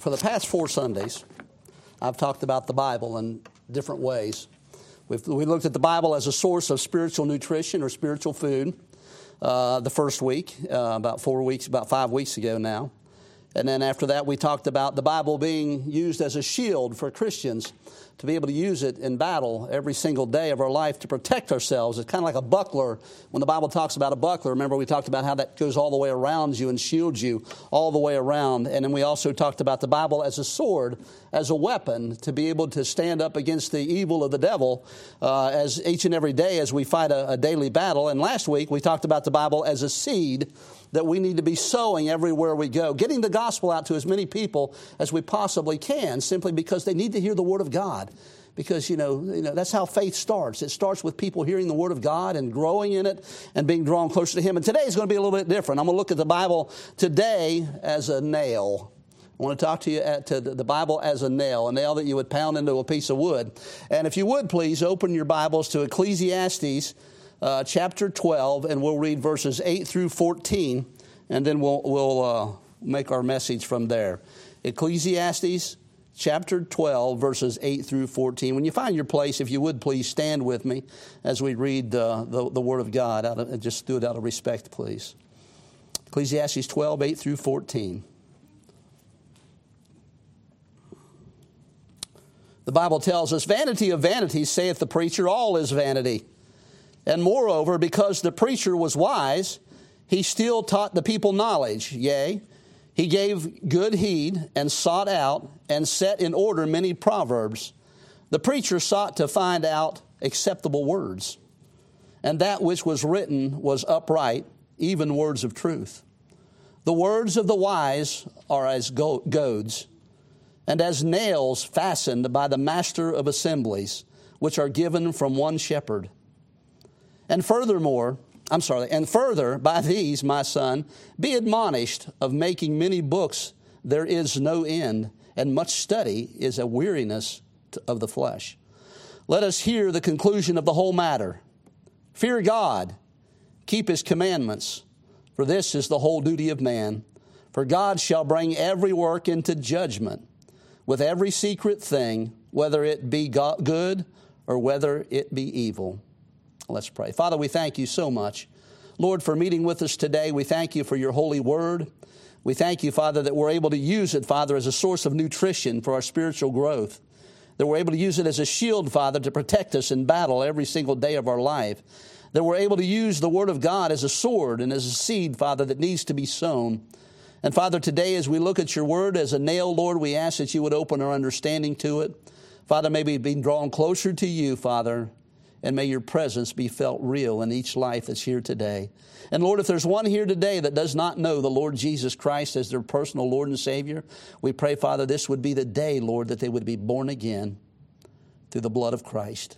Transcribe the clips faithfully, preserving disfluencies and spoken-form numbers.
for the past four Sundays, I've talked about the Bible in different ways. We've, we looked at the Bible as a source of spiritual nutrition or spiritual food uh, the first week, uh, about four weeks, about five weeks ago now. And then after that, we talked about the Bible being used as a shield for Christians to be able to use it in battle every single day of our life to protect ourselves. It's kind of like a buckler. When the Bible talks about a buckler, remember we talked about how that goes all the way around you and shields you all the way around. And then we also talked about the Bible as a sword, as a weapon to be able to stand up against the evil of the devil uh, as each and every day as we fight a, a daily battle. And last week we talked about the Bible as a seed that we need to be sowing everywhere we go, getting the gospel out to as many people as we possibly can, simply because they need to hear the Word of God. Because, you know, you know, that's how faith starts. It starts with people hearing the Word of God and growing in it and being drawn closer to Him. And today is going to be a little bit different. I'm going to look at the Bible today as a nail. I want to talk to you at to the Bible as a nail, a nail that you would pound into a piece of wood. And if you would, please open your Bibles to Ecclesiastes Uh, chapter twelve, and we'll read verses eight through fourteen, and then we'll we'll uh, make our message from there. Ecclesiastes chapter twelve, verses eight through fourteen. When you find your place, if you would please stand with me as we read uh, the, the Word of God. Out of, just do it out of respect, please. Ecclesiastes twelve, eight through fourteen. The Bible tells us, "Vanity of vanities, saith the preacher, all is vanity. And moreover, because the preacher was wise, he still taught the people knowledge. Yea, he gave good heed and sought out and set in order many proverbs. The preacher sought to find out acceptable words. And that which was written was upright, even words of truth. The words of the wise are as goads, and as nails fastened by the master of assemblies, which are given from one shepherd. And furthermore, I'm sorry, and further, by these, my son, be admonished of making many books. There is no end, and much study is a weariness of the flesh. Let us hear the conclusion of the whole matter. Fear God, keep His commandments, for this is the whole duty of man. For God shall bring every work into judgment, with every secret thing, whether it be good or whether it be evil." Let's pray. Father, we thank you so much, Lord, for meeting with us today. We thank you for your holy word. We thank you, Father, that we're able to use it, Father, as a source of nutrition for our spiritual growth, that we're able to use it as a shield, Father, to protect us in battle every single day of our life, that we're able to use the word of God as a sword and as a seed, Father, that needs to be sown. And Father, today as we look at your word as a nail, Lord, we ask that you would open our understanding to it. Father, may we be drawn closer to you, Father, and may your presence be felt real in each life that's here today. And Lord, if there's one here today that does not know the Lord Jesus Christ as their personal Lord and Savior, we pray, Father, this would be the day, Lord, that they would be born again through the blood of Christ.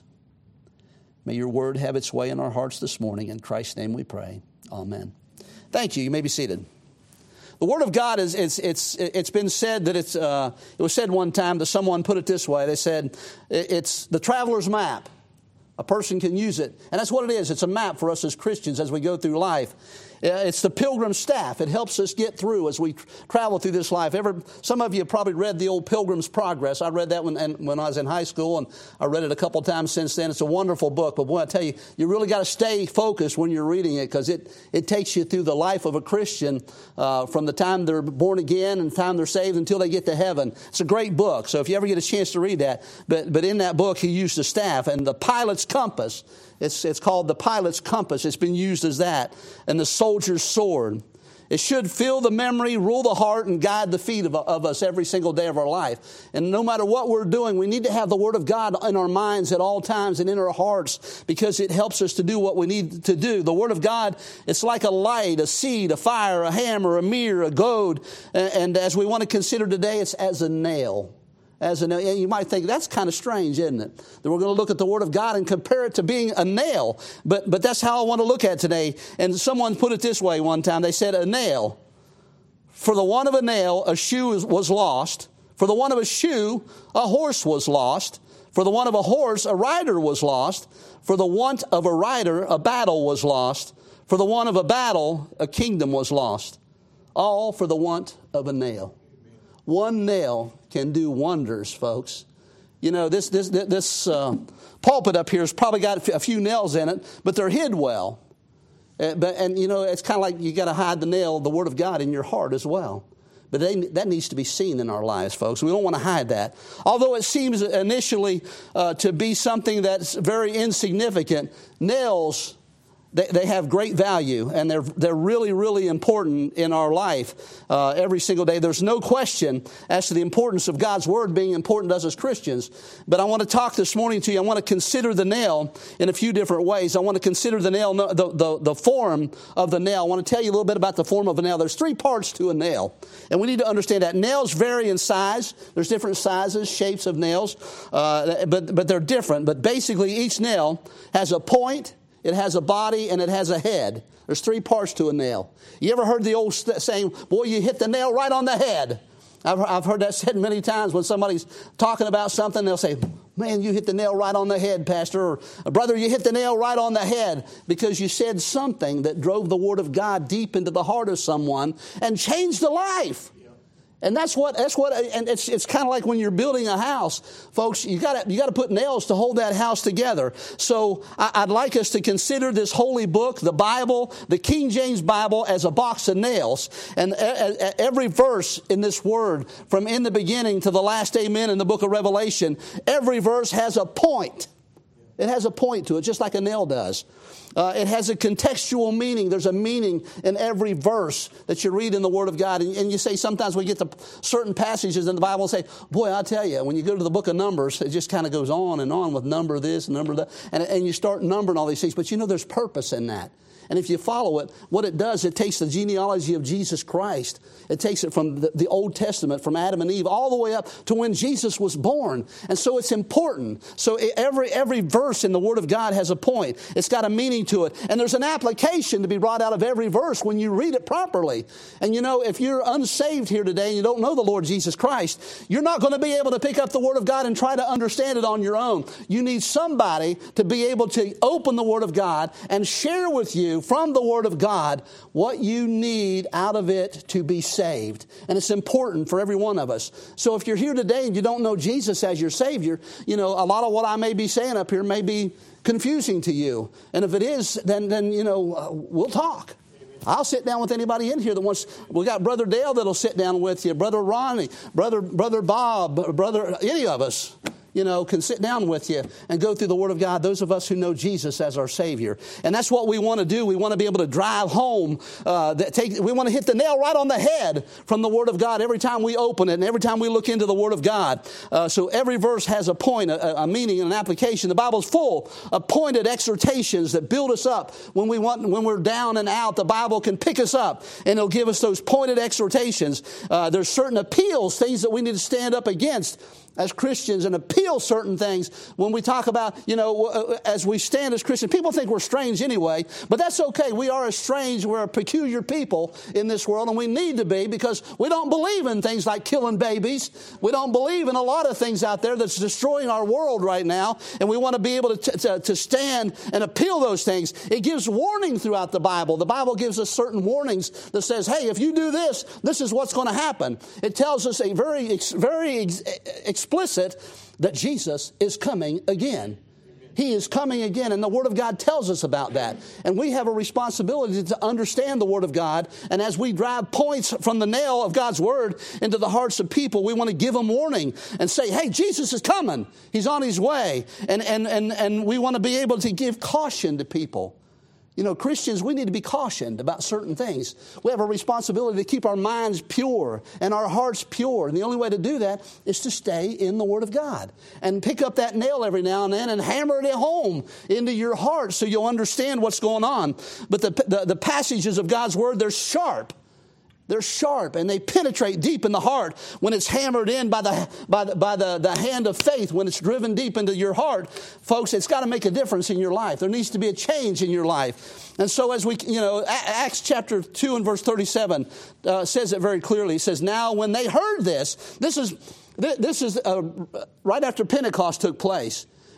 May your word have its way in our hearts this morning. In Christ's name we pray. Amen. Thank you. You may be seated. The Word of God is, it's, it's, it's been said that it's, uh, it was said one time that someone put it this way. They said, it's the traveler's map. A person can use it. And that's what it is. It's a map for us as Christians as we go through life. It's the pilgrim's staff. It helps us get through as we travel through this life. Ever, some of you have probably read the old Pilgrim's Progress. I read that when, when I was in high school, and I read it a couple times since then. It's a wonderful book. But boy, I tell you, you really got to stay focused when you're reading it, because it, it takes you through the life of a Christian uh, from the time they're born again and the time they're saved until they get to heaven. It's a great book. So if you ever get a chance to read that. But, but in that book, he used the staff and the pilot's compass. It's, it's called the pilot's compass. It's been used as that. And the soldier's sword. It should fill the memory, rule the heart, and guide the feet of, of us every single day of our life. And no matter what we're doing, we need to have the Word of God in our minds at all times and in our hearts, because it helps us to do what we need to do. The Word of God, it's like a light, a seed, a fire, a hammer, a mirror, a goad. And, and as we want to consider today, it's as a nail. As a nail. You might think, that's kind of strange, isn't it? That we're going to look at the Word of God and compare it to being a nail. But but that's how I want to look at it today. And someone put it this way one time. They said, a nail. For the want of a nail, a shoe was lost. For the want of a shoe, a horse was lost. For the want of a horse, a rider was lost. For the want of a rider, a battle was lost. For the want of a battle, a kingdom was lost. All for the want of a nail. One nail can do wonders, folks. You know, this this this uh, pulpit up here has probably got a few nails in it, but they're hid well. Uh, but and you know, it's kind of like you got to hide the nail, the Word of God, in your heart as well. But they, that needs to be seen in our lives, folks. We don't want to hide that. Although it seems initially uh, to be something that's very insignificant, nails, They, they have great value, and they're they're really, really important in our life uh, every single day. There's no question as to the importance of God's Word being important to us as Christians. But I want to talk this morning to you. I want to consider the nail in a few different ways. I want to consider the nail, the, the, the form of the nail. I want to tell you a little bit about the form of a nail. There's three parts to a nail, and we need to understand that. Nails vary in size. There's different sizes, shapes of nails, uh, but, but they're different. But basically, each nail has a point, it has a body, and it has a head. There's three parts to a nail. You ever heard the old saying, boy, you hit the nail right on the head? I've, I've heard that said many times when somebody's talking about something. They'll say, man, you hit the nail right on the head, Pastor. Or, brother, you hit the nail right on the head because you said something that drove the Word of God deep into the heart of someone and changed a life. And that's what, that's what, and it's, it's kind of like when you're building a house, folks, you gotta, you gotta put nails to hold that house together. So I, I'd like us to consider this holy book, the Bible, the King James Bible, as a box of nails. And a, a, every verse in this word, from in the beginning to the last amen in the book of Revelation, every verse has a point. It has a point to it, just like a nail does. Uh, it has a contextual meaning. There's a meaning in every verse that you read in the Word of God. And, and you say, sometimes we get to certain passages in the Bible and say, boy, I'll tell you, when you go to the book of Numbers, it just kind of goes on and on with number this, number that. And, and you start numbering all these things. But you know, there's purpose in that. And if you follow it, what it does, it takes the genealogy of Jesus Christ. It takes it from the, the Old Testament, from Adam and Eve, all the way up to when Jesus was born. And so it's important. So every every verse in the Word of God has a point. It's got a meaning to it. And there's an application to be brought out of every verse when you read it properly. And you know, if you're unsaved here today and you don't know the Lord Jesus Christ, you're not going to be able to pick up the Word of God and try to understand it on your own. You need somebody to be able to open the Word of God and share with you from the Word of God what you need out of it to be saved. And it's important for every one of us. So if you're here today and you don't know Jesus as your Savior, you know, a lot of what I may be saying up here may be confusing to you. And if it is, then, then you know, uh, we'll talk. I'll sit down with anybody in here that wants. We got Brother Dale that'll sit down with you, Brother Ronnie, Brother Brother Bob, Brother any of us. You know, can sit down with you and go through the Word of God, those of us who know Jesus as our Savior. And that's what we want to do. We want to be able to drive home. Uh, that take, we want to hit the nail right on the head from the Word of God every time we open it and every time we look into the Word of God. Uh, so every verse has a point, a, a meaning, and an application. The Bible's full of pointed exhortations that build us up. When, we want, when we're down and out, the Bible can pick us up and it'll give us those pointed exhortations. Uh, there's certain appeals, things that we need to stand up against as Christians and appeal certain things when we talk about, you know, as we stand as Christians. People think we're strange anyway, but that's okay. We are a strange, we're a peculiar people in this world, and we need to be because we don't believe in things like killing babies. We don't believe in a lot of things out there that's destroying our world right now, and we want to be able to, to, to stand and appeal those things. It gives warning throughout the Bible. The Bible gives us certain warnings that says, hey, if you do this, this is what's going to happen. It tells us a very, very ex- explicit that Jesus is coming again. He is coming again, and the Word of God tells us about that. And we have a responsibility to understand the Word of God, and as we drive points from the nail of God's Word into the hearts of people, we want to give them warning and say, hey, Jesus is coming. He's on His way. And, and, and, and we want to be able to give caution to people. You know, Christians, we need to be cautioned about certain things. We have a responsibility to keep our minds pure and our hearts pure. And the only way to do that is to stay in the Word of God. And pick up that nail every now and then and hammer it home into your heart so you'll understand what's going on. But the, the, the passages of God's Word, they're sharp. They're sharp and they penetrate deep in the heart when it's hammered in by the by the, by the, the hand of faith, when it's driven deep into your heart. Folks, it's got to make a difference in your life. There needs to be a change in your life. And so as we, you know, Acts chapter two and verse thirty-seven uh, says it very clearly. It says, now when they heard this, this is, this is uh, right after Pentecost took place.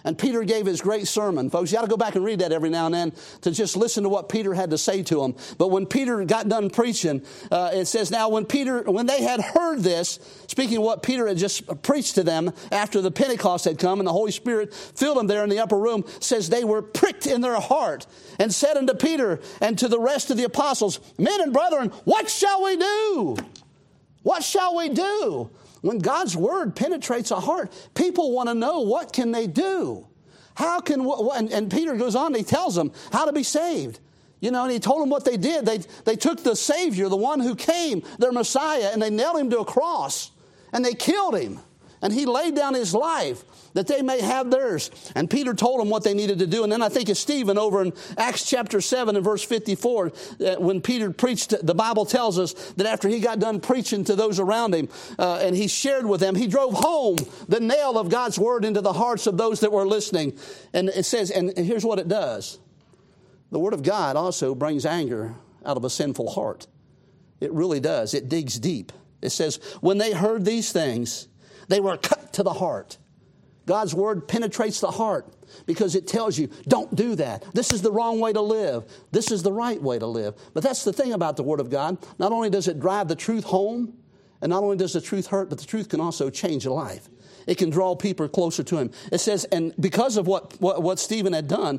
And Peter gave his great sermon. Folks, you got to go back and read that every now and then to just listen to what Peter had to say to them. But when Peter got done preaching, uh, it says, now when Peter, when they had heard this, speaking of what Peter had just preached to them after the Pentecost had come and the Holy Spirit filled them there in the upper room, says they were pricked in their heart and said unto Peter and to the rest of the apostles, men and brethren, what shall we do? What shall we do? When God's word penetrates a heart, people want to know, what can they do? How can, and, and Peter goes on and he tells them how to be saved. You know, and he told them what they did. They, they took the Savior, the one who came, their Messiah, and they nailed him to a cross. And they killed him. And he laid down his life that they may have theirs. And Peter told them what they needed to do. And then I think it's Stephen over in Acts chapter seven and verse fifty-four, uh, when Peter preached, the Bible tells us that after he got done preaching to those around him, uh, and he shared with them, he drove home the nail of God's word into the hearts of those that were listening. And it says, and here's what it does. The word of God also brings anger out of a sinful heart. It really does. It digs deep. It says, when they heard these things, they were cut to the heart. God's word penetrates the heart because it tells you, don't do that. This is the wrong way to live. This is the right way to live. But that's the thing about the word of God. Not only does it drive the truth home, and not only does the truth hurt, but the truth can also change a life. It can draw people closer to him. It says, and because of what, what, what Stephen had done,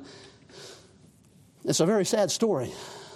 it's a very sad story.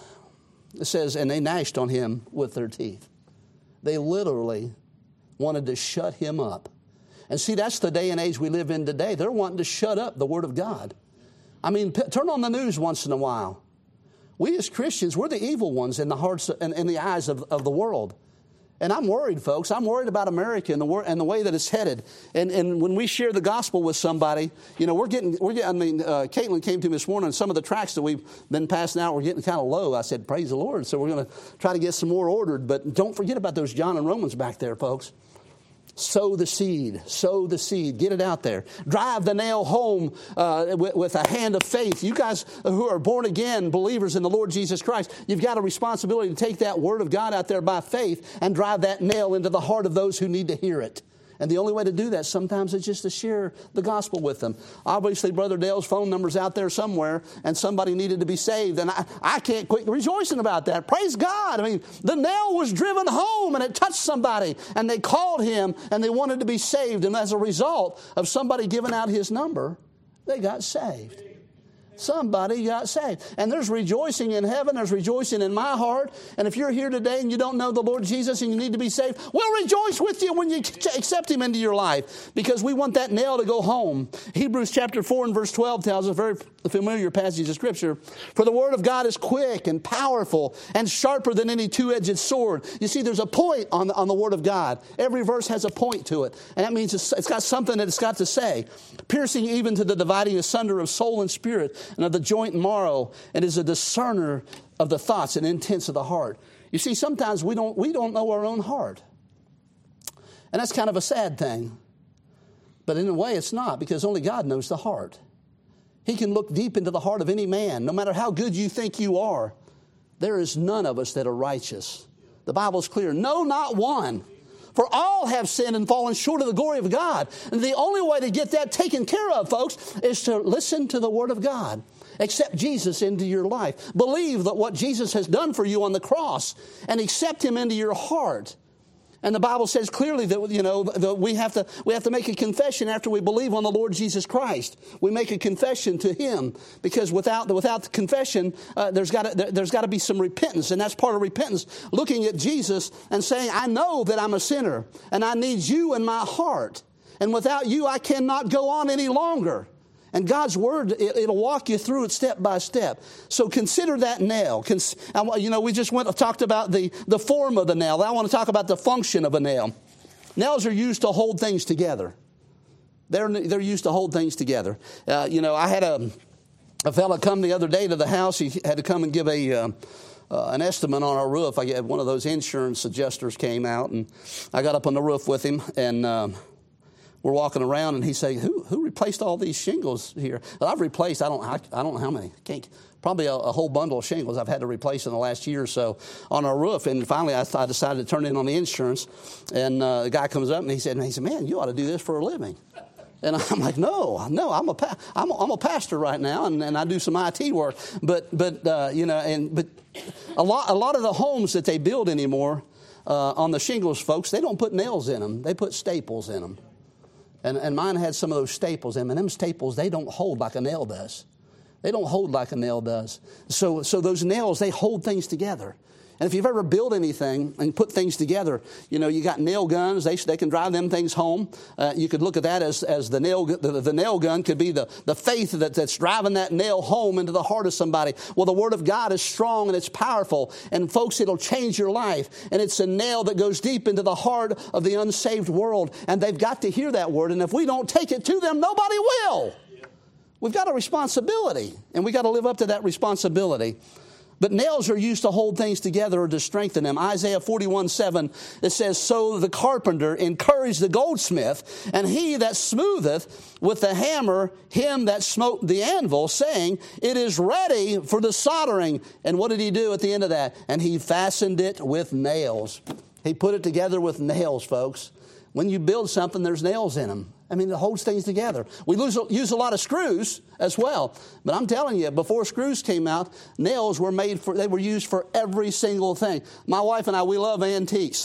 It says, and they gnashed on him with their teeth. They literally wanted to shut him up. And see, that's the day and age we live in today. They're wanting to shut up the Word of God. I mean, p- turn on the news once in a while. We as Christians, we're the evil ones in the hearts and in the eyes of, of the world. And I'm worried, folks. I'm worried about America and the wor- and the way that it's headed. And and when we share the gospel with somebody, you know, we're getting, we're getting, I mean, uh, Caitlin came to me this morning, and some of the tracts that we've been passing out were getting kind of low. I said, praise the Lord. So we're going to try to get some more ordered. But don't forget about those John and Romans back there, folks. Sow the seed. Sow the seed. Get it out there. Drive the nail home uh, with, with a hand of faith. You guys who are born again believers in the Lord Jesus Christ, you've got a responsibility to take that word of God out there by faith and drive that nail into the heart of those who need to hear it. And the only way to do that sometimes is just to share the gospel with them. Obviously, Brother Dale's phone number's out there somewhere, and somebody needed to be saved. And I, I can't quit rejoicing about that. Praise God. I mean, the nail was driven home, and it touched somebody, and they called him, and they wanted to be saved. And as a result of somebody giving out his number, they got saved. Somebody got saved. And there's rejoicing in heaven. There's rejoicing in my heart. And if you're here today and you don't know the Lord Jesus and you need to be saved, we'll rejoice with you when you accept him into your life, because we want that nail to go home. Hebrews chapter four and verse twelve tells us a very familiar passage of Scripture. For the word of God is quick and powerful and sharper than any two-edged sword. You see, there's a point on the, on the word of God. Every verse has a point to it. And that means it's, it's got something that it's got to say. Piercing even to the dividing asunder of soul and spirit, and of the joint and marrow, and is a discerner of the thoughts and intents of the heart. You see, sometimes we don't we don't know our own heart. And that's kind of a sad thing. But in a way, it's not, because only God knows the heart. He can look deep into the heart of any man. No matter how good you think you are, there is none of us that are righteous. The Bible's clear. No, not one. For all have sinned and fallen short of the glory of God. And the only way to get that taken care of, folks, is to listen to the Word of God. Accept Jesus into your life. Believe that what Jesus has done for you on the cross, and accept him into your heart. And the Bible says clearly that, you know, that we have to we have to make a confession after we believe on the Lord Jesus Christ. We make a confession to him, because without the, without the confession, uh, there's got to, there's got to be some repentance, and that's part of repentance. Looking at Jesus and saying, I know that I'm a sinner, and I need you in my heart, and without you, I cannot go on any longer. And God's Word, it, it'll walk you through it step by step. So consider that nail. Cons- you know, we just went talked about the, the form of the nail. I want to talk about the function of a nail. Nails are used to hold things together. They're, they're used to hold things together. Uh, you know, I had a, a fellow come the other day to the house. He had to come and give a... Uh, Uh, an estimate on our roof. I had one of those insurance adjusters came out, and I got up on the roof with him, and um, we're walking around, and he said, "Who who replaced all these shingles here?" Well, I've replaced. I don't. I, I don't know how many. Can't, probably a, a whole bundle of shingles I've had to replace in the last year or so on our roof. And finally, I, I decided to turn in on the insurance. And uh, the guy comes up and he said, "He said, man, you ought to do this for a living." And I'm like, no, no, I'm a pa- I'm a, I'm a pastor right now, and, and I do some I T work. But but uh, you know, and but a lot a lot of the homes that they build anymore uh, on the shingles, folks, they don't put nails in them; they put staples in them. And and mine had some of those staples in them. And them staples, they don't hold like a nail does. They don't hold like a nail does. So so those nails, they hold things together. And if you've ever built anything and put things together, you know, you got nail guns. They they can drive them things home. Uh, you could look at that as as the nail the, the nail gun could be the, the faith that, that's driving that nail home into the heart of somebody. Well, the Word of God is strong and it's powerful. And folks, it'll change your life. And it's a nail that goes deep into the heart of the unsaved world. And they've got to hear that Word. And if we don't take it to them, nobody will. We've got a responsibility, and we've got to live up to that responsibility. But nails are used to hold things together or to strengthen them. Isaiah forty-one seven, it says, so the carpenter encouraged the goldsmith, and he that smootheth with the hammer him that smote the anvil, saying, it is ready for the soldering. And what did he do at the end of that? And he fastened it with nails. He put it together with nails, folks. When you build something, there's nails in them. I mean, it holds things together. We lose, use a lot of screws as well. But I'm telling you, before screws came out, nails were made for, they were used for every single thing. My wife and I, we love antiques.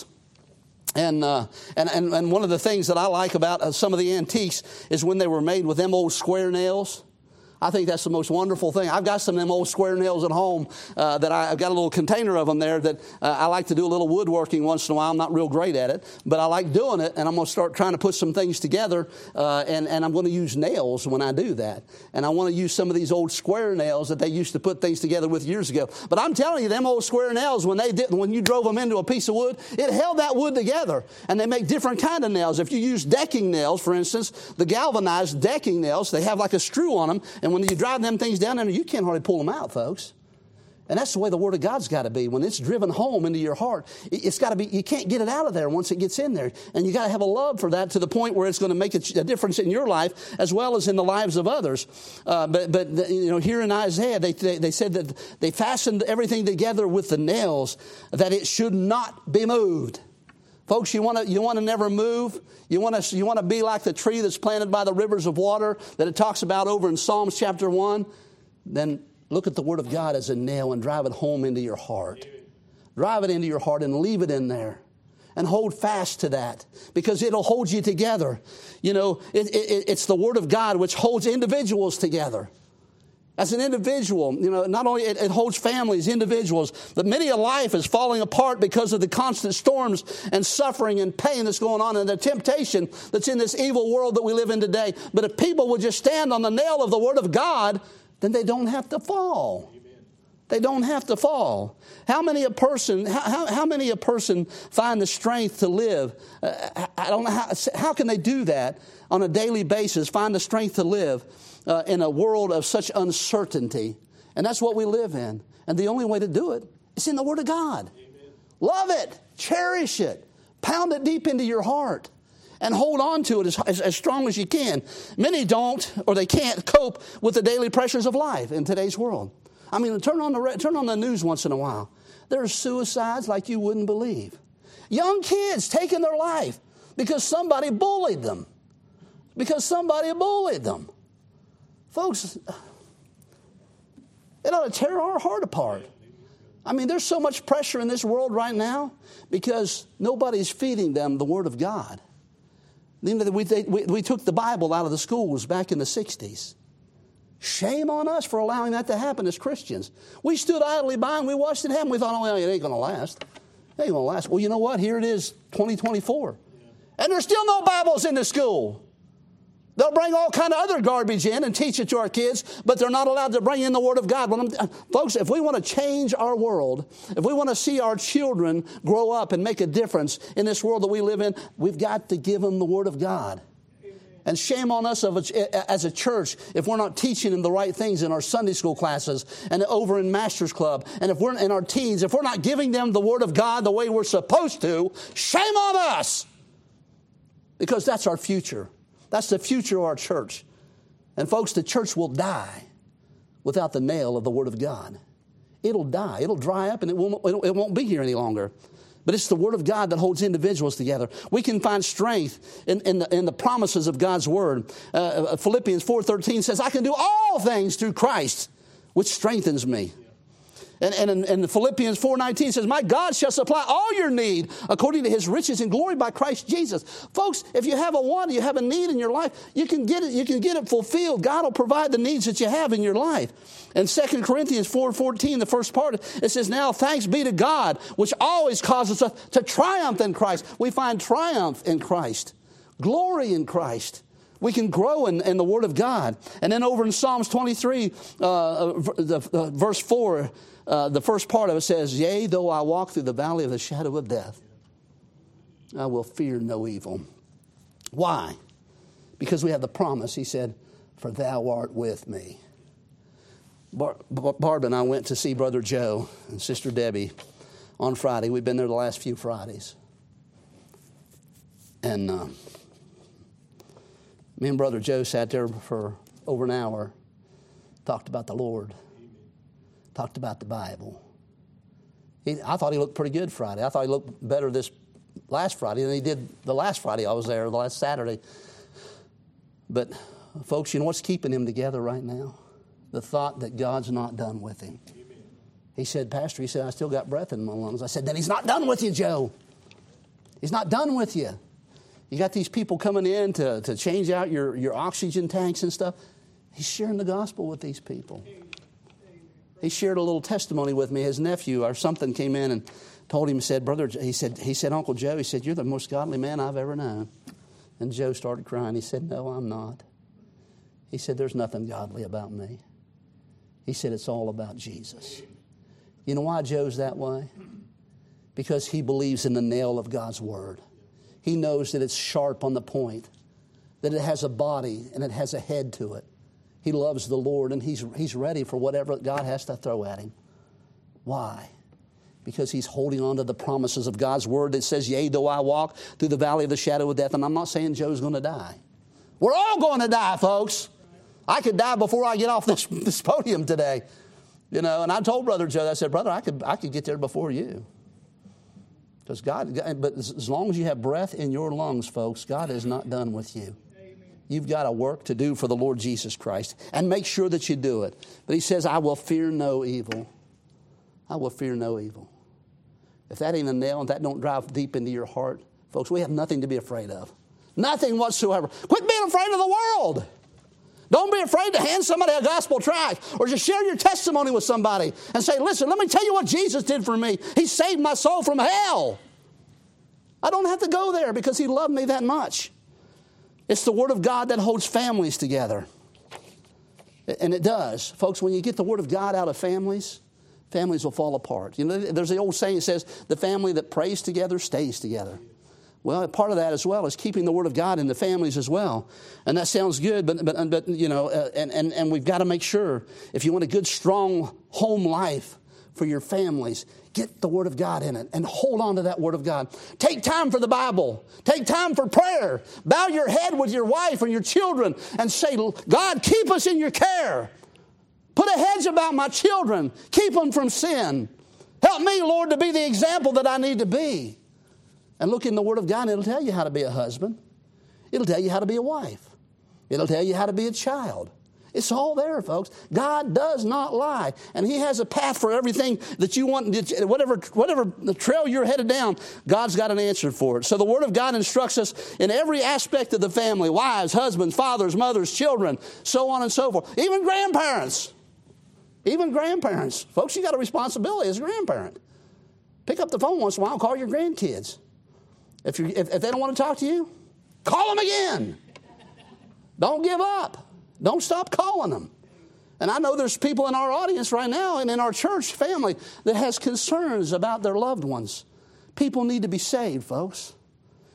And, uh, and, and, and one of the things that I like about uh, some of the antiques is when they were made with them old square nails. I think that's the most wonderful thing. I've got some of them old square nails at home uh, that I, I've got a little container of them there that uh, I like to do a little woodworking once in a while. I'm not real great at it, but I like doing it, and I'm going to start trying to put some things together, uh, and, and I'm going to use nails when I do that. And I want to use some of these old square nails that they used to put things together with years ago. But I'm telling you, them old square nails, when they did, when you drove them into a piece of wood, it held that wood together. And they make different kind of nails. If you use decking nails, for instance, the galvanized decking nails, they have like a screw on them, and when you drive them things down there, you can't hardly pull them out, folks. And that's the way the Word of God's got to be. When it's driven home into your heart, it's got to be, you can't get it out of there once it gets in there. And you got to have a love for that to the point where it's going to make a, a difference in your life as well as in the lives of others. Uh, but, but you know, here in Isaiah, they, they, they said that they fastened everything together with the nails, that it should not be moved. Folks, you want to you want to never move. You want to you want to be like the tree that's planted by the rivers of water that it talks about over in Psalms chapter one. Then look at the Word of God as a nail and drive it home into your heart. Drive it into your heart and leave it in there. And hold fast to that, because it'll hold you together. You know, it, it, it's the Word of God which holds individuals together. As an individual, you know, not only it, it holds families, individuals, but many a life is falling apart because of the constant storms and suffering and pain that's going on and the temptation that's in this evil world that we live in today. But if people would just stand on the nail of the Word of God, then they don't have to fall. They don't have to fall. How many a person, how, how many a person find the strength to live? Uh, I don't know how, how can they do that on a daily basis, find the strength to live uh, in a world of such uncertainty? And that's what we live in. And the only way to do it is in the Word of God. Amen. Love it. Cherish it. Pound it deep into your heart. And hold on to it as, as, as strong as you can. Many don't, or they can't cope with the daily pressures of life in today's world. I mean, turn on the turn on the news once in a while. There are suicides like you wouldn't believe. Young kids taking their life because somebody bullied them. Because somebody bullied them. Folks, it ought to tear our heart apart. I mean, there's so much pressure in this world right now because nobody's feeding them the Word of God. We, we, we took the Bible out of the schools back in the sixties. Shame on us for allowing that to happen as Christians. We stood idly by and we watched it happen. We thought, oh, well, it ain't going to last. It ain't going to last. Well, you know what? Here it is, twenty twenty-four. And there's still no Bibles in the school. They'll bring all kind of other garbage in and teach it to our kids, but they're not allowed to bring in the Word of God. Well, I'm, folks, if we want to change our world, if we want to see our children grow up and make a difference in this world that we live in, we've got to give them the Word of God. And shame on us as a church if we're not teaching them the right things in our Sunday school classes and over in Master's Club. And if we're in our teens, if we're not giving them the Word of God the way we're supposed to, shame on us. Because that's our future. That's the future of our church. And folks, the church will die without the nail of the Word of God. It'll die. It'll dry up and it won't, it won't be here any longer. But it's the Word of God that holds individuals together. We can find strength in, in, the, in the promises of God's Word. Uh, Philippians four thirteen says, I can do all things through Christ, which strengthens me. And, and in, in Philippians four nineteen says, my God shall supply all your need according to His riches and glory by Christ Jesus. Folks, if you have a want, you have a need in your life, you can get it, you can get it fulfilled. God will provide the needs that you have in your life. In Second Corinthians four fourteen, the first part, it says, now thanks be to God, which always causes us to triumph in Christ. We find triumph in Christ, glory in Christ. We can grow in, in the Word of God. And then over in Psalms twenty-three, uh, the, uh, verse four, uh, the first part of it says, yea, though I walk through the valley of the shadow of death, I will fear no evil. Why? Because we have the promise. He said, for thou art with me. Bar- Barb and I went to see Brother Joe and Sister Debbie on Friday. We've been there the last few Fridays. And uh, me and Brother Joe sat there for over an hour, talked about the Lord, talked about the Bible. He, I thought he looked pretty good Friday. I thought he looked better this last Friday than he did the last Friday I was there, the last Saturday. But, folks, you know what's keeping him together right now? The thought that God's not done with him. He said, Pastor, he said, I still got breath in my lungs. I said, then He's not done with you, Joe. He's not done with you. You got these people coming in to, to change out your, your oxygen tanks and stuff. He's sharing the gospel with these people. He shared a little testimony with me. His nephew or something came in and told him, said, Brother, he said, he said, Uncle Joe, he said, you're the most godly man I've ever known. And Joe started crying. He said, no, I'm not. He said, there's nothing godly about me. He said, it's all about Jesus. You know why Joe's that way? Because he believes in the nail of God's Word. He knows that it's sharp on the point, that it has a body and it has a head to it. He loves the Lord and he's, he's ready for whatever God has to throw at him. Why? Because he's holding on to the promises of God's Word that says, yea, though I walk through the valley of the shadow of death. And I'm not saying Joe's going to die. We're all going to die, folks. I could die before I get off this, this podium today. You know, and I told Brother Joe, I said, brother, I could, I could get there before you. Because God, but as long as you have breath in your lungs, folks, God is not done with you. You've got a work to do for the Lord Jesus Christ. And make sure that you do it. But He says, I will fear no evil. I will fear no evil. If that ain't a nail and that don't drive deep into your heart, folks, we have nothing to be afraid of. Nothing whatsoever. Quit being afraid of the world. Don't be afraid to hand somebody a gospel tract or just share your testimony with somebody and say, listen, let me tell you what Jesus did for me. He saved my soul from hell. I don't have to go there because He loved me that much. It's the Word of God that holds families together. And it does. Folks, when you get the Word of God out of families, families will fall apart. You know, there's the old saying that says, the family that prays together stays together. Well, part of that as well is keeping the Word of God in the families as well. And that sounds good, but, but, but you know, uh, and, and, and we've got to make sure, if you want a good, strong home life for your families, get the Word of God in it and hold on to that Word of God. Take time for the Bible. Take time for prayer. Bow your head with your wife and your children and say, God, keep us in your care. Put a hedge about my children. Keep them from sin. Help me, Lord, to be the example that I need to be. And look in the Word of God, and it'll tell you how to be a husband. It'll tell you how to be a wife. It'll tell you how to be a child. It's all there, folks. God does not lie. And He has a path for everything that you want. Whatever, whatever the trail you're headed down, God's got an answer for it. So the Word of God instructs us in every aspect of the family. Wives, husbands, fathers, mothers, children, so on and so forth. Even grandparents. Even grandparents. Folks, you got a responsibility as a grandparent. Pick up the phone once in a while and call your grandkids. If, you, if, if they don't want to talk to you, call them again. Don't give up. Don't stop calling them. And I know there's people in our audience right now and in our church family that has concerns about their loved ones. People need to be saved, folks.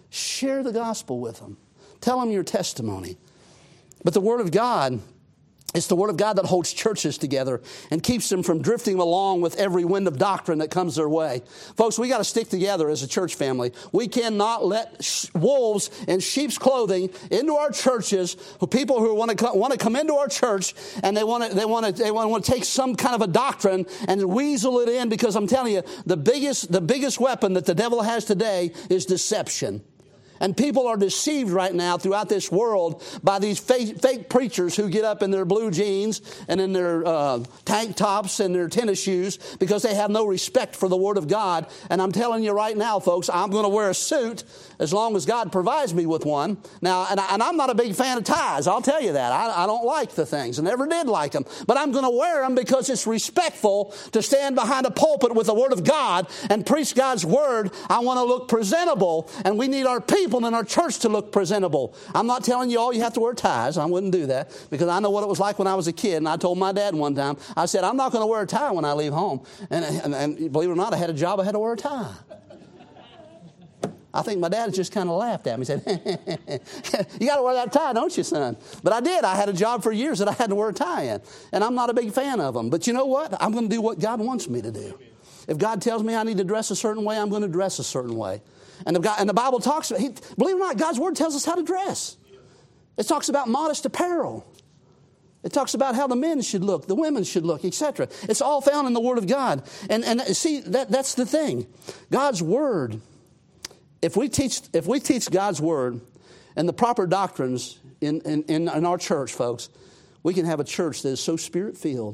Share the gospel with them. Tell them your testimony. But the Word of God It's the Word of God that holds churches together and keeps them from drifting along with every wind of doctrine that comes their way. Folks, we got to stick together as a church family. We cannot let sh- wolves in sheep's clothing into our churches, who people who want to co- want to come into our church and they want to they want to they want to take some kind of a doctrine and weasel it in, because I'm telling you, the biggest the biggest weapon that the devil has today is deception. And people are deceived right now throughout this world by these fake, fake preachers who get up in their blue jeans and in their uh, tank tops and their tennis shoes because they have no respect for the Word of God. And I'm telling you right now, folks, I'm going to wear a suit as long as God provides me with one. Now, and, I, and I'm not a big fan of ties. I'll tell you that. I, I don't like the things. I never did like them. But I'm going to wear them because it's respectful to stand behind a pulpit with the Word of God and preach God's Word. I want to look presentable, and we need our people in our church to look presentable. I'm not telling you all you have to wear ties. I wouldn't do that, because I know what it was like when I was a kid. And I told my dad one time, I said, I'm not going to wear a tie when I leave home. And, and, and believe it or not, I had a job I had to wear a tie. I think my dad just kind of laughed at me. He said, you got to wear that tie, don't you, son? But I did. I had a job for years that I had to wear a tie in. And I'm not a big fan of them. But you know what? I'm going to do what God wants me to do. If God tells me I need to dress a certain way, I'm going to dress a certain way. And the, God, and the Bible talks about, he, believe it or not, God's Word tells us how to dress. It talks about modest apparel. It talks about how the men should look, the women should look, et cetera. It's all found in the Word of God. And, and see, that, that's the thing. God's Word, if we teach, if we teach God's Word and the proper doctrines in, in, in, in our church, folks, we can have a church that is so Spirit-filled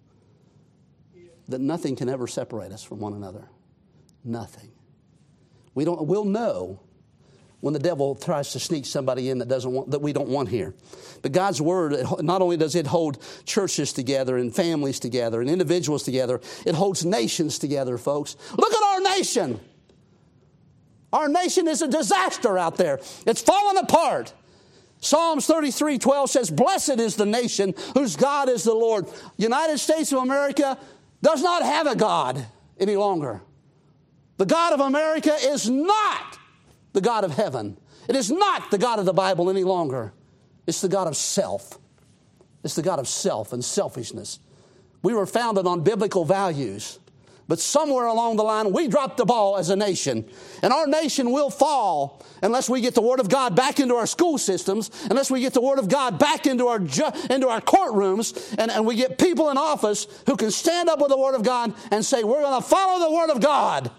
that nothing can ever separate us from one another. Nothing. We don't, we'll know when the devil tries to sneak somebody in that doesn't want, that we don't want here. But God's Word, not only does it hold churches together and families together and individuals together, it holds nations together, folks. Look at our nation. Our nation is a disaster out there. It's fallen apart. Psalms thirty-three twelve says, blessed is the nation whose God is the Lord. United States of America does not have a God any longer. The God of America is not the God of heaven. It is not the God of the Bible any longer. It's the God of self. It's the God of self and selfishness. We were founded on biblical values, but somewhere along the line we dropped the ball as a nation. And our nation will fall unless we get the Word of God back into our school systems, unless we get the Word of God back into our ju- into our courtrooms, and, and we get people in office who can stand up with the Word of God and say, we're going to follow the Word of God.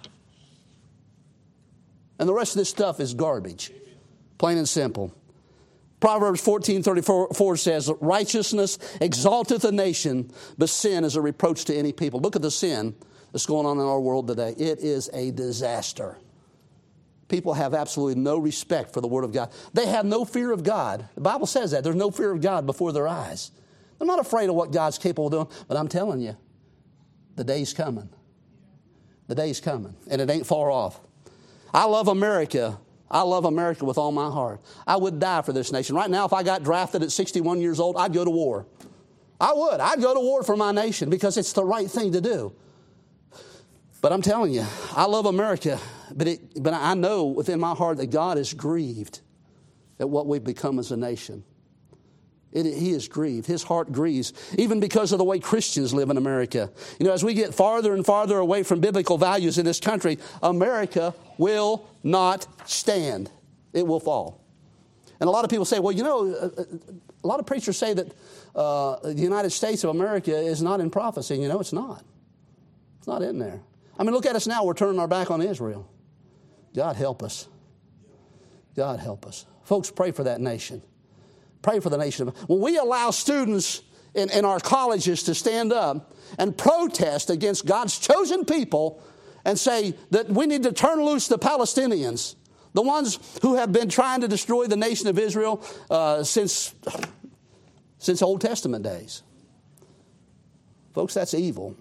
And the rest of this stuff is garbage. Plain and simple. Proverbs fourteen thirty-four says, righteousness exalteth a nation, but sin is a reproach to any people. Look at the sin that's going on in our world today. It is a disaster. People have absolutely no respect for the Word of God. They have no fear of God. The Bible says that. There's no fear of God before their eyes. They're not afraid of what God's capable of doing. But I'm telling you, the day's coming. The day's coming. And it ain't far off. I love America. I love America with all my heart. I would die for this nation. Right now, if I got drafted at sixty-one years old, I'd go to war. I would. I'd go to war for my nation because it's the right thing to do. But I'm telling you, I love America, but it, but I know within my heart that God is grieved at what we've become as a nation. It, he is grieved. His heart grieves, even because of the way Christians live in America. You know, as we get farther and farther away from biblical values in this country, America will not stand. It will fall. And a lot of people say, well, you know, a lot of preachers say that uh, the United States of America is not in prophecy. You know, it's not. It's not in there. I mean, look at us now. We're turning our back on Israel. God help us. God help us. Folks, pray for that nation. Pray for the nation. When we allow students in, in our colleges to stand up and protest against God's chosen people and say that we need to turn loose the Palestinians, the ones who have been trying to destroy the nation of Israel uh, since, since Old Testament days. Folks, that's evil.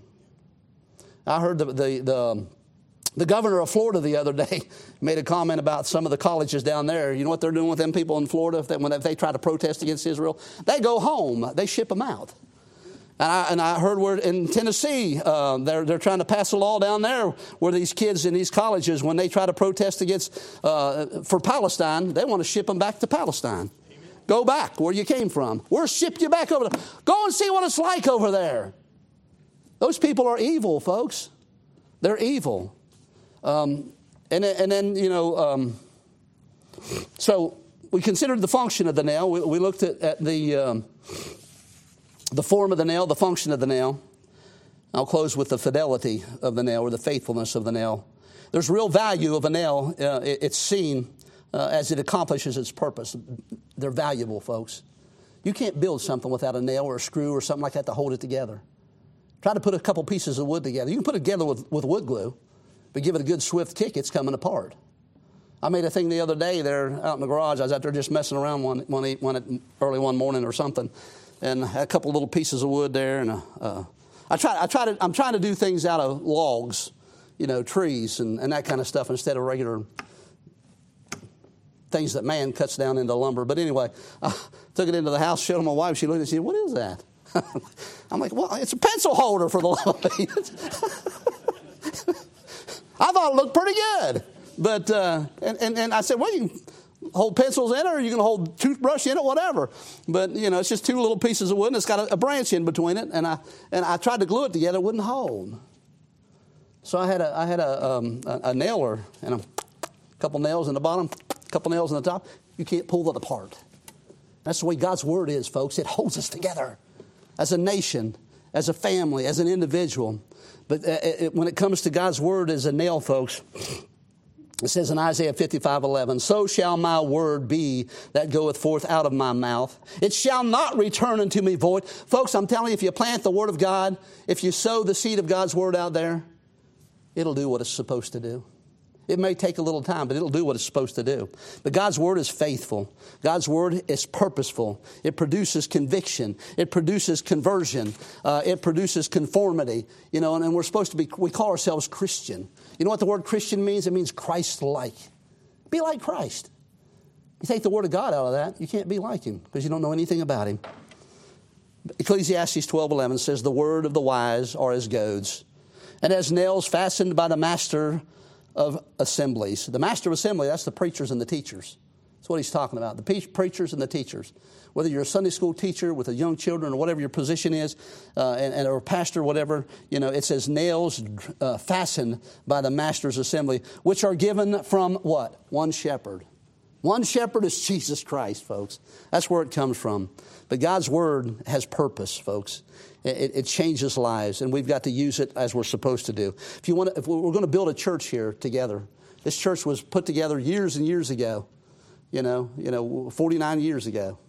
I heard the, the, the, the governor of Florida the other day made a comment about some of the colleges down there. You know what they're doing with them people in Florida if they, when they try to protest against Israel? They go home. They ship them out. And I, and I heard where in Tennessee, uh, they're, they're trying to pass a law down there where these kids in these colleges, when they try to protest against uh, for Palestine, they want to ship them back to Palestine. Go back where you came from. We'll ship you back over there. Go and see what it's like over there. Those people are evil, folks. They're evil. Um, and, and then, you know, um, so we considered the function of the nail. We, we looked at, at the, um, the form of the nail, the function of the nail. I'll close with the fidelity of the nail, or the faithfulness of the nail. There's real value of a nail. Uh, it, it's seen uh, as it accomplishes its purpose. They're valuable, folks. You can't build something without a nail or a screw or something like that to hold it together. Try to put a couple pieces of wood together. You can put it together with, with wood glue, but give it a good swift kick, it's coming apart. I made a thing the other day there out in the garage. I was out there just messing around one, one, one early one morning or something, and had a couple little pieces of wood there. And a, uh, I try, I try to, I'm trying to do things out of logs, you know, trees and, and that kind of stuff instead of regular things that man cuts down into lumber. But anyway, I took it into the house, showed my wife. She looked at it and said, "What is that?" I'm like, "Well, it's a pencil holder for the love of me." I thought it looked pretty good. But, uh, and, and, and I said, "Well, you can hold pencils in it, or you can hold toothbrush in it, whatever." But, you know, it's just two little pieces of wood, and it's got a, a branch in between it. And I and I tried to glue it together. It wouldn't hold. So I had a, I had a, um, a, a nailer, and a couple nails in the bottom, a couple nails in the top. You can't pull it apart. That's the way God's Word is, folks. It holds us together as a nation, as a family, as an individual. But it, when it comes to God's Word as a nail, folks, it says in Isaiah fifty-five eleven, "So shall my word be that goeth forth out of my mouth. It shall not return unto me void." Folks, I'm telling you, if you plant the Word of God, if you sow the seed of God's Word out there, it'll do what it's supposed to do. It may take a little time, but it'll do what it's supposed to do. But God's Word is faithful. God's Word is purposeful. It produces conviction. It produces conversion. Uh, it produces conformity. You know, and, and we're supposed to be, we call ourselves Christian. You know what the word Christian means? It means Christ-like. Be like Christ. You take the Word of God out of that, you can't be like Him because you don't know anything about Him. Ecclesiastes twelve eleven says, "The word of the wise are as goads, and as nails fastened by the master of assemblies." The master of assembly, that's the preachers and the teachers. That's what he's talking about, the pe- preachers and the teachers. Whether you're a Sunday school teacher with the young children or whatever your position is, uh, and, and or a pastor, whatever, you know, it says nails uh, fastened by the master's assembly, which are given from what? One shepherd. One shepherd is Jesus Christ, folks. That's where it comes from. But God's Word has purpose, folks. It, it changes lives, and we've got to use it as we're supposed to do. If you want, to, if we're going to build a church here together, this church was put together years and years ago. You know, you know, forty-nine years ago.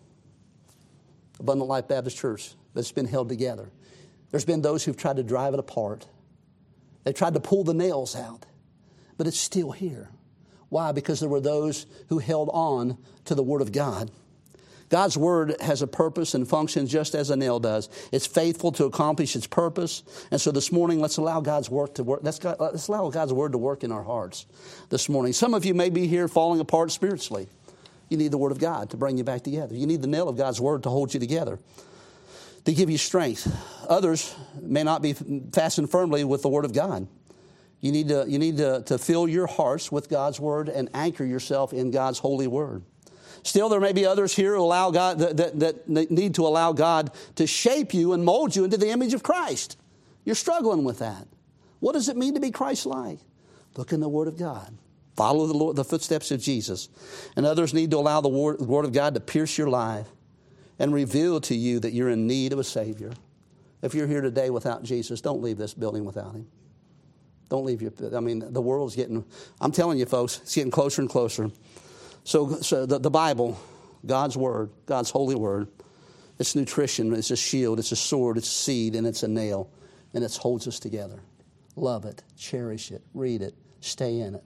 Abundant Life Baptist Church, but it's been held together. There's been those who've tried to drive it apart. They've tried to pull the nails out, but it's still here. Why? Because there were those who held on to the Word of God. God's Word has a purpose and functions just as a nail does. It's faithful to accomplish its purpose. And so this morning, let's allow God's work to work. Let's, let's allow God's Word to work in our hearts this morning. Some of you may be here falling apart spiritually. You need the Word of God to bring you back together. You need the nail of God's Word to hold you together, to give you strength. Others may not be fastened firmly with the Word of God. You need to, you need to, to fill your hearts with God's Word and anchor yourself in God's holy Word. Still, there may be others here who allow God that, that, that need to allow God to shape you and mold you into the image of Christ. You're struggling with that. What does it mean to be Christ-like? Look in the Word of God. Follow the, Lord, the footsteps of Jesus. And others need to allow the Word, the Word of God to pierce your life and reveal to you that you're in need of a Savior. If you're here today without Jesus, don't leave this building without Him. Don't leave your, I mean, the world's getting, I'm telling you folks, it's getting closer and closer. So, so the, the Bible, God's Word, God's holy Word, it's nutrition, it's a shield, it's a sword, it's a seed, and it's a nail. And it holds us together. Love it, cherish it, read it, stay in it.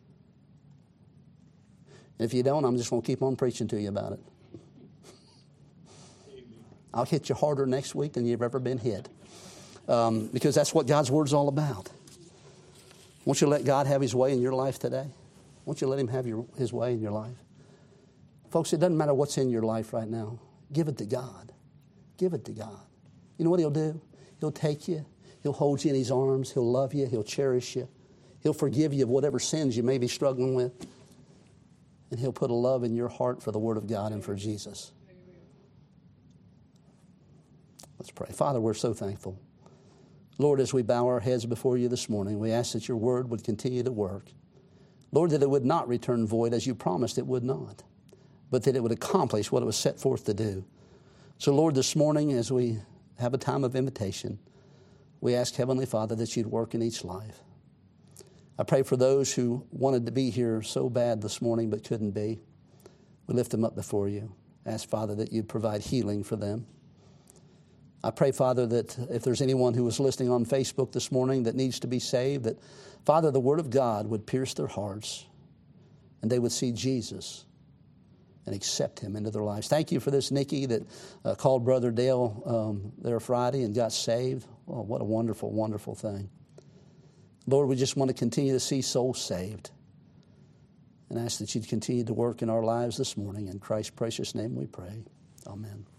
And if you don't, I'm just going to keep on preaching to you about it. I'll hit you harder next week than you've ever been hit. Um, because that's what God's Word's all about. Won't you let God have His way in your life today? Won't you let Him have your, His way in your life? Folks, it doesn't matter what's in your life right now. Give it to God. Give it to God. You know what He'll do? He'll take you. He'll hold you in His arms. He'll love you. He'll cherish you. He'll forgive you of whatever sins you may be struggling with. And He'll put a love in your heart for the Word of God and for Jesus. Let's pray. Father, we're so thankful. Lord, as we bow our heads before you this morning, we ask that your word would continue to work. Lord, that it would not return void as you promised it would not, but that it would accomplish what it was set forth to do. So, Lord, this morning as we have a time of invitation, we ask, Heavenly Father, that you'd work in each life. I pray for those who wanted to be here so bad this morning but couldn't be. We lift them up before you. Ask, Father, that you'd provide healing for them. I pray, Father, that if there's anyone who was listening on Facebook this morning that needs to be saved, that, Father, the Word of God would pierce their hearts and they would see Jesus and accept him into their lives. Thank you for this, Nikki, that uh, called Brother Dale um, there Friday and got saved. Oh, what a wonderful, wonderful thing. Lord, we just want to continue to see souls saved and ask that you'd continue to work in our lives this morning. In Christ's precious name we pray. Amen.